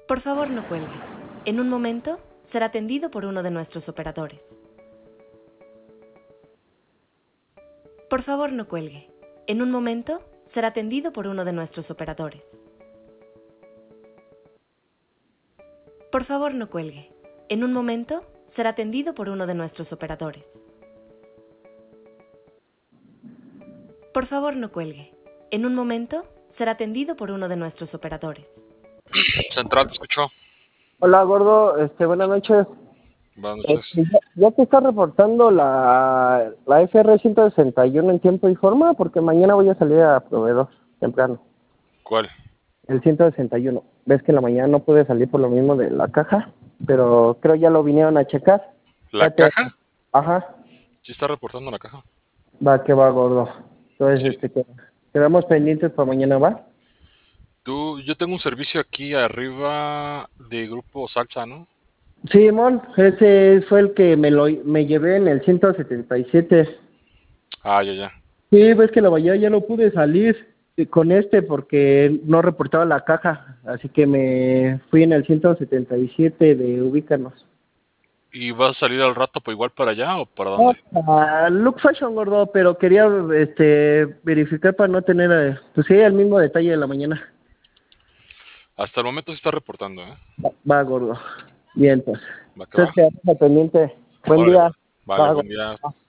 Por favor, no cuelgue. En un momento será atendido por uno de nuestros operadores. Por favor, no cuelgue. En un momento será atendido por uno de nuestros operadores. Por favor, no cuelgue. En un momento será atendido por uno de nuestros operadores. Por favor, no cuelgue. En un momento será atendido por uno de nuestros operadores. Central, te escuchó. Hola, gordo, buenas noches. Buenas noches. Ya te está reportando la FR 161 en tiempo y forma, porque mañana voy a salir a proveedor temprano. ¿Cuál? El 161. Ves que en la mañana no pude salir por lo mismo de la caja, pero creo ya lo vinieron a checar. ¿La caja? Ajá, Sí está reportando la caja. va que va, gordo. Entonces, Sí. quedamos pendientes para mañana, ¿va? Yo tengo un servicio aquí arriba de Grupo Salsa, ¿no? Sí, Mon, ese fue el que me llevé en el 177. Ah, ya. Sí, ves que la bahía ya no pude salir con porque no reportaba la caja, así que me fui en el 177 de Ubícanos. ¿Y vas a salir al rato pues igual para allá o para No, dónde? Look Fashion, gordo, pero quería verificar para no tener, pues sí, el mismo detalle de la mañana. Hasta el momento se está reportando, ¿eh? Va, gordo. Bien, pues. Va que va. Entonces quedamos al pendiente. Buen Órale, día. vale, Va, buen gordo. día.